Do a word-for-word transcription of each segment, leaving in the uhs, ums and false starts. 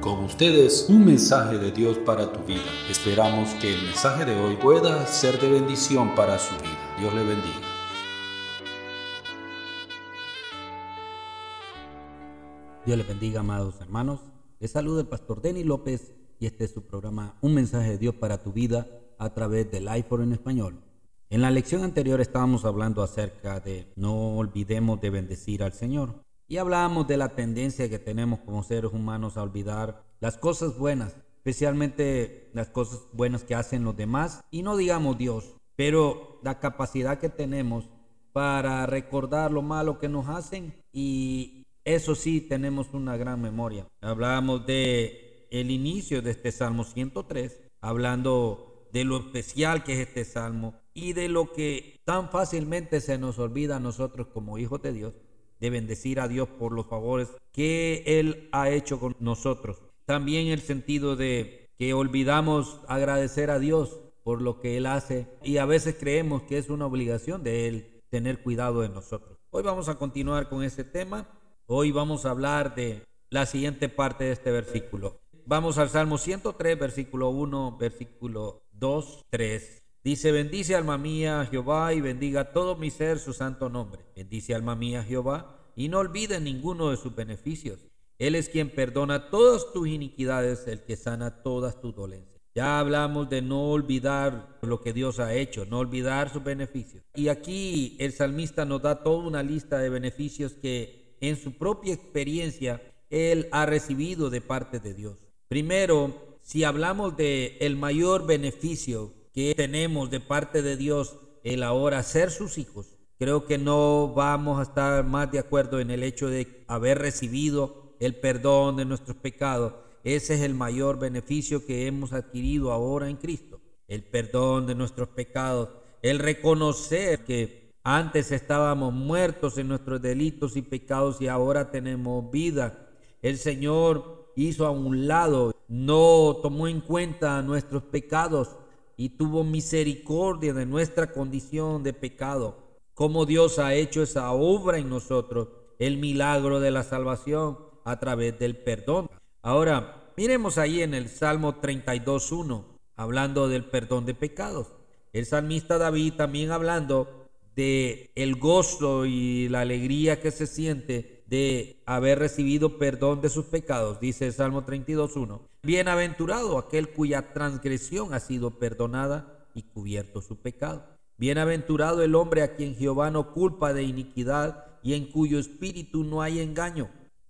Con ustedes, un mensaje de Dios para tu vida. Esperamos que el mensaje de hoy pueda ser de bendición para su vida. Dios le bendiga. Dios les bendiga, amados hermanos. Les saluda el pastor Denny López y este es su programa Un mensaje de Dios para tu vida a través del iPhone en español. En la lección anterior estábamos hablando acerca de no olvidemos de bendecir al Señor. Y hablábamos de la tendencia que tenemos como seres humanos a olvidar las cosas buenas, especialmente las cosas buenas que hacen los demás, y no digamos Dios, pero la capacidad que tenemos para recordar lo malo que nos hacen, y eso sí, tenemos una gran memoria. Hablábamos de el inicio de este Salmo ciento tres, hablando de lo especial que es este Salmo y de lo que tan fácilmente se nos olvida a nosotros como hijos de Dios, de bendecir a Dios por los favores que Él ha hecho con nosotros. También el sentido de que olvidamos agradecer a Dios por lo que Él hace y a veces creemos que es una obligación de Él tener cuidado de nosotros. Hoy vamos a continuar con este tema. Hoy vamos a hablar de la siguiente parte de este versículo. Vamos al Salmo ciento tres, versículo uno, versículo dos, tres. Dice: bendice alma mía a Jehová y bendiga todo mi ser su santo nombre. Bendice alma mía a Jehová y no olvides ninguno de sus beneficios. Él es quien perdona todas tus iniquidades, el que sana todas tus dolencias. Ya hablamos de no olvidar lo que Dios ha hecho, no olvidar sus beneficios. Y aquí el salmista nos da toda una lista de beneficios que en su propia experiencia él ha recibido de parte de Dios. Primero, si hablamos de el mayor beneficio que tenemos de parte de Dios, el ahora ser sus hijos, creo que no vamos a estar más de acuerdo en el hecho de haber recibido el perdón de nuestros pecados. Ese es el mayor beneficio que hemos adquirido ahora en Cristo, el perdón de nuestros pecados, el reconocer que antes estábamos muertos en nuestros delitos y pecados y ahora tenemos vida. El Señor hizo a un lado, no tomó en cuenta nuestros pecados y tuvo misericordia de nuestra condición de pecado. Cómo Dios ha hecho esa obra en nosotros, el milagro de la salvación a través del perdón. Ahora, miremos ahí en el Salmo treinta y dos, uno, hablando del perdón de pecados. El salmista David también hablando de el gozo y la alegría que se siente de haber recibido perdón de sus pecados. Dice el Salmo treinta y dos, uno: bienaventurado aquel cuya transgresión ha sido perdonada y cubierto su pecado. Bienaventurado el hombre a quien Jehová no culpa de iniquidad y en cuyo espíritu no hay engaño.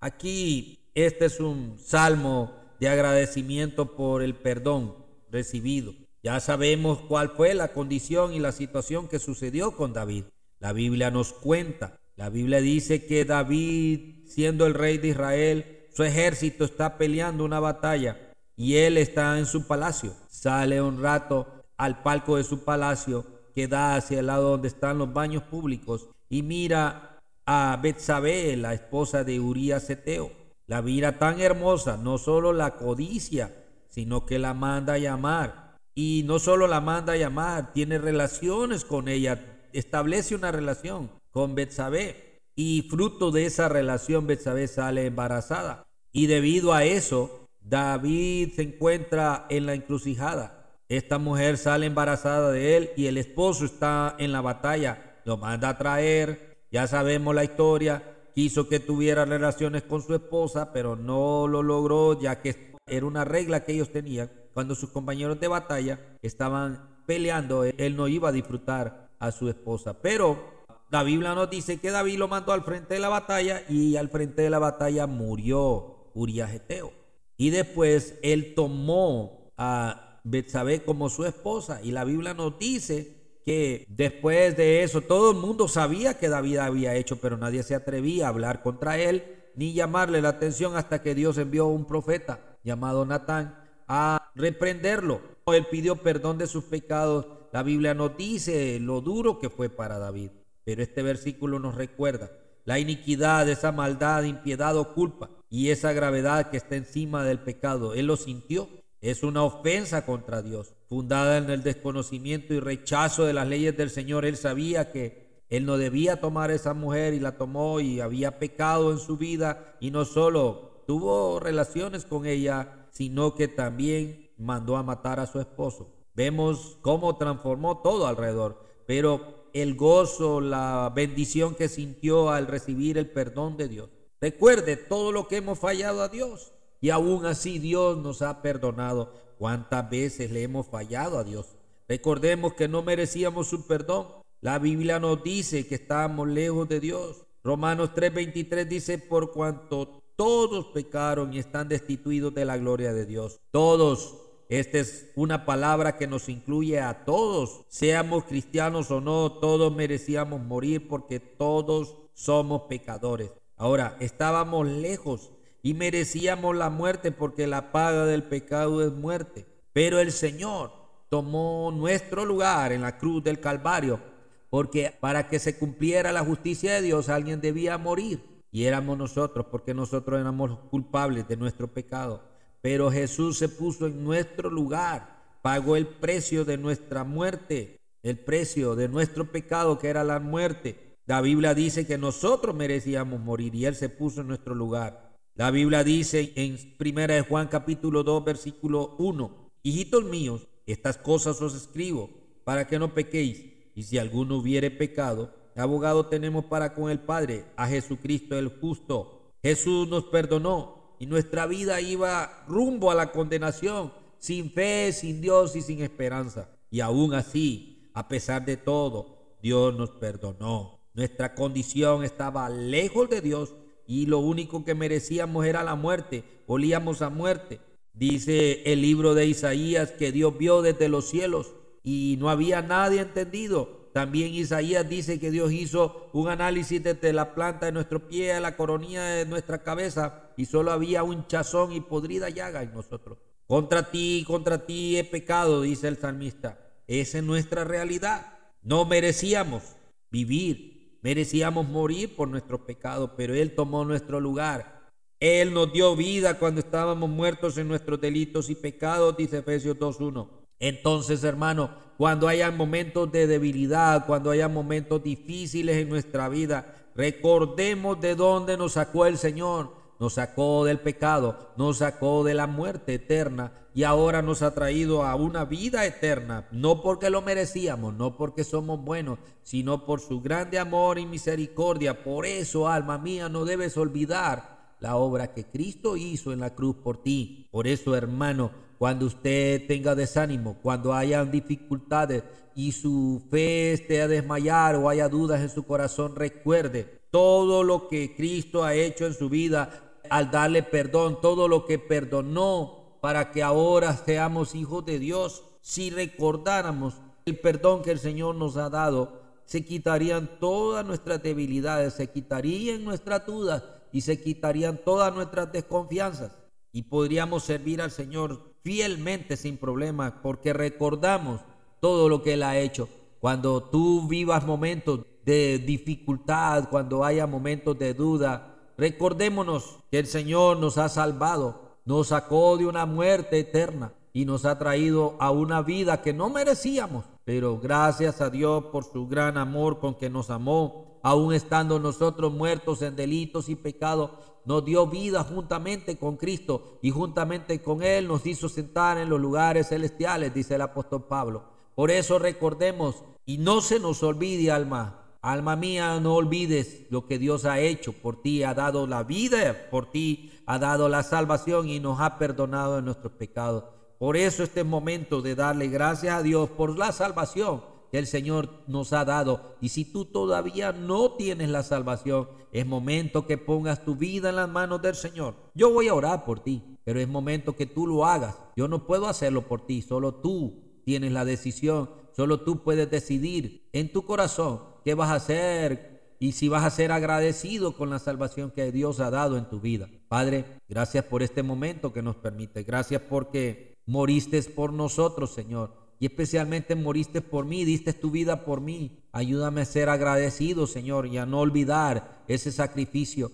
Aquí este es un salmo de agradecimiento por el perdón recibido. Ya sabemos cuál fue la condición y la situación que sucedió con David. La Biblia nos cuenta. La Biblia dice que David, siendo el rey de Israel, su ejército está peleando una batalla y él está en su palacio. Sale un rato al palco de su palacio que da hacia el lado donde están los baños públicos y mira a Betsabé, la esposa de Urías Heteo. La mira tan hermosa, no solo la codicia, sino que la manda a llamar. Y no solo la manda a llamar, tiene relaciones con ella, establece una relación con Betsabé. Y fruto de esa relación, Betsabé sale embarazada. Y debido a eso, David se encuentra en la encrucijada. Esta mujer sale embarazada de él y el esposo está en la batalla. Lo manda a traer, ya sabemos la historia. Quiso que tuviera relaciones con su esposa, pero no lo logró, ya que era una regla que ellos tenían. Cuando sus compañeros de batalla estaban peleando, él no iba a disfrutar a su esposa. Pero la Biblia nos dice que David lo mandó al frente de la batalla y al frente de la batalla murió Urías Heteo. Y después él tomó a Betsabé como su esposa y la Biblia nos dice que después de eso todo el mundo sabía que David había hecho, pero nadie se atrevía a hablar contra él ni llamarle la atención hasta que Dios envió un profeta llamado Natán a reprenderlo. Él pidió perdón de sus pecados. La Biblia nos dice lo duro que fue para David, pero este versículo nos recuerda la iniquidad, esa maldad, impiedad o culpa y esa gravedad que está encima del pecado. Él lo sintió. Es una ofensa contra Dios, fundada en el desconocimiento y rechazo de las leyes del Señor. Él sabía que él no debía tomar a esa mujer y la tomó y había pecado en su vida. Y no solo tuvo relaciones con ella, sino que también mandó a matar a su esposo. Vemos cómo transformó todo alrededor, pero el gozo, la bendición que sintió al recibir el perdón de Dios. Recuerde todo lo que hemos fallado a Dios y aún así Dios nos ha perdonado. ¿Cuántas veces le hemos fallado a Dios? Recordemos que no merecíamos su perdón. La Biblia nos dice que estábamos lejos de Dios. Romanos tres veintitrés dice: por cuanto todos pecaron y están destituidos de la gloria de Dios. Todos. Esta es una palabra que nos incluye a todos, seamos cristianos o no, todos merecíamos morir porque todos somos pecadores. Ahora, estábamos lejos y merecíamos la muerte porque la paga del pecado es muerte. Pero el Señor tomó nuestro lugar en la cruz del Calvario, porque para que se cumpliera la justicia de Dios alguien debía morir. Y éramos nosotros, porque nosotros éramos culpables de nuestro pecado. Pero Jesús se puso en nuestro lugar, pagó el precio de nuestra muerte, el precio de nuestro pecado que era la muerte. La Biblia dice que nosotros merecíamos morir y Él se puso en nuestro lugar. La Biblia dice en primera de Juan capítulo dos versículo uno: hijitos míos, estas cosas os escribo para que no pequéis. Y si alguno hubiere pecado, abogado tenemos para con el Padre, a Jesucristo el justo. Jesús nos perdonó y nuestra vida iba rumbo a la condenación, sin fe, sin Dios y sin esperanza. Y aún así, a pesar de todo, Dios nos perdonó. Nuestra condición estaba lejos de Dios y lo único que merecíamos era la muerte, olíamos a muerte. Dice el libro de Isaías que Dios vio desde los cielos y no había nadie entendido. También Isaías dice que Dios hizo un análisis desde la planta de nuestro pie a la coronilla de nuestra cabeza y solo había un hinchazón y podrida llaga en nosotros. Contra ti, contra ti he pecado, dice el salmista. Esa es nuestra realidad. No merecíamos vivir, merecíamos morir por nuestros pecados, pero Él tomó nuestro lugar. Él nos dio vida cuando estábamos muertos en nuestros delitos y pecados, dice Efesios dos uno. Entonces, hermano, cuando haya momentos de debilidad, cuando haya momentos difíciles en nuestra vida, recordemos de dónde nos sacó el Señor. Nos sacó del pecado, nos sacó de la muerte eterna y ahora nos ha traído a una vida eterna, no porque lo merecíamos, no porque somos buenos, sino por su grande amor y misericordia. Por eso, alma mía, no debes olvidar la obra que Cristo hizo en la cruz por ti. Por eso, hermano, cuando usted tenga desánimo, cuando haya dificultades y su fe esté a desmayar o haya dudas en su corazón, recuerde todo lo que Cristo ha hecho en su vida al darle perdón, todo lo que perdonó para que ahora seamos hijos de Dios. Si recordáramos el perdón que el Señor nos ha dado, se quitarían todas nuestras debilidades, se quitarían nuestras dudas y se quitarían todas nuestras desconfianzas. Y podríamos servir al Señor fielmente sin problemas porque recordamos todo lo que Él ha hecho. Cuando tú vivas momentos de dificultad, cuando haya momentos de duda, recordémonos que el Señor nos ha salvado, nos sacó de una muerte eterna y nos ha traído a una vida que no merecíamos. Pero gracias a Dios por su gran amor con que nos amó, aun estando nosotros muertos en delitos y pecados, nos dio vida juntamente con Cristo y juntamente con Él nos hizo sentar en los lugares celestiales, dice el apóstol Pablo. Por eso recordemos y no se nos olvide, alma. Alma mía, no olvides lo que Dios ha hecho por ti, ha dado la vida por ti, ha dado la salvación y nos ha perdonado de nuestros pecados. Por eso este es momento de darle gracias a Dios por la salvación que el Señor nos ha dado. Y si tú todavía no tienes la salvación, es momento que pongas tu vida en las manos del Señor. Yo voy a orar por ti, pero es momento que tú lo hagas. Yo no puedo hacerlo por ti, solo tú tienes la decisión, solo tú puedes decidir en tu corazón qué vas a hacer y si vas a ser agradecido con la salvación que Dios ha dado en tu vida. Padre, gracias por este momento que nos permite. Gracias porque moriste por nosotros, Señor. Y especialmente moriste por mí, diste tu vida por mí. Ayúdame a ser agradecido, Señor, y a no olvidar ese sacrificio,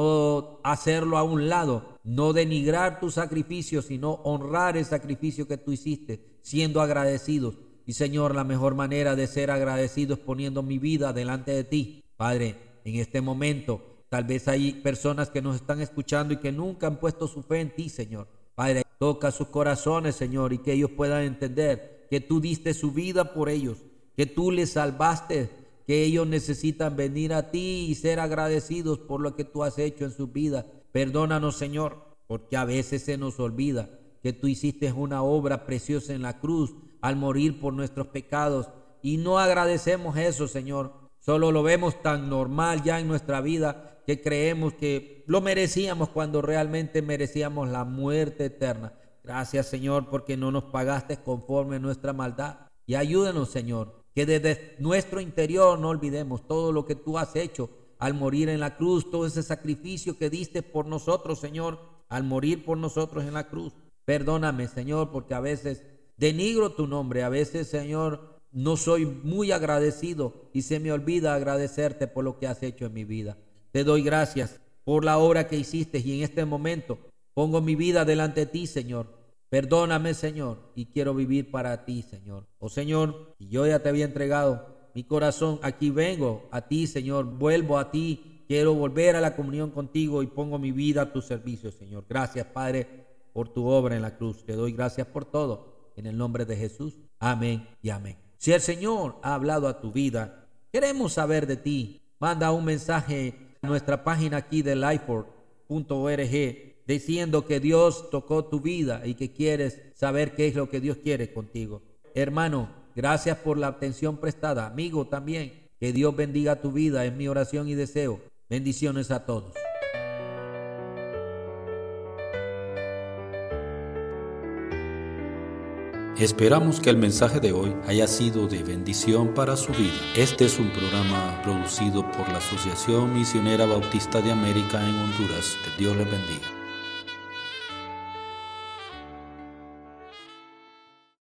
no hacerlo a un lado, no denigrar tu sacrificio, sino honrar el sacrificio que tú hiciste, siendo agradecidos. Y Señor, la mejor manera de ser agradecido es poniendo mi vida delante de ti. Padre, en este momento Tal vez hay personas que nos están escuchando y que nunca han puesto su fe en ti, Señor. Padre, toca sus corazones, Señor, y que ellos puedan entender que tú diste su vida por ellos, que tú les salvaste, que ellos necesitan venir a ti y ser agradecidos por lo que tú has hecho en su vida. Perdónanos, Señor, porque a veces se nos olvida que tú hiciste una obra preciosa en la cruz al morir por nuestros pecados y no agradecemos eso, Señor. Solo lo vemos tan normal ya en nuestra vida que creemos que lo merecíamos cuando realmente merecíamos la muerte eterna. Gracias, Señor, porque no nos pagaste conforme a nuestra maldad. Y ayúdanos, Señor, que desde nuestro interior no olvidemos todo lo que tú has hecho al morir en la cruz, todo ese sacrificio que diste por nosotros, Señor, al morir por nosotros en la cruz. Perdóname, Señor, porque a veces denigro tu nombre, a veces, Señor, no soy muy agradecido y se me olvida agradecerte por lo que has hecho en mi vida. Te doy gracias por la obra que hiciste y en este momento pongo mi vida delante de ti, Señor. Perdóname, Señor, y quiero vivir para ti, Señor. Oh, Señor, yo ya te había entregado mi corazón. Aquí vengo a ti, Señor. Vuelvo a ti. Quiero volver a la comunión contigo y pongo mi vida a tu servicio, Señor. Gracias, Padre, por tu obra en la cruz. Te doy gracias por todo. En el nombre de Jesús. Amén y amén. Si el Señor ha hablado a tu vida, queremos saber de ti. Manda un mensaje a nuestra página aquí de lifeport punto org diciendo que Dios tocó tu vida y que quieres saber qué es lo que Dios quiere contigo. Hermano, gracias por la atención prestada. Amigo también, que Dios bendiga tu vida. Es mi oración y deseo. Bendiciones a todos. Esperamos que el mensaje de hoy haya sido de bendición para su vida. Este es un programa producido por la Asociación Misionera Bautista de América en Honduras. Que Dios les bendiga.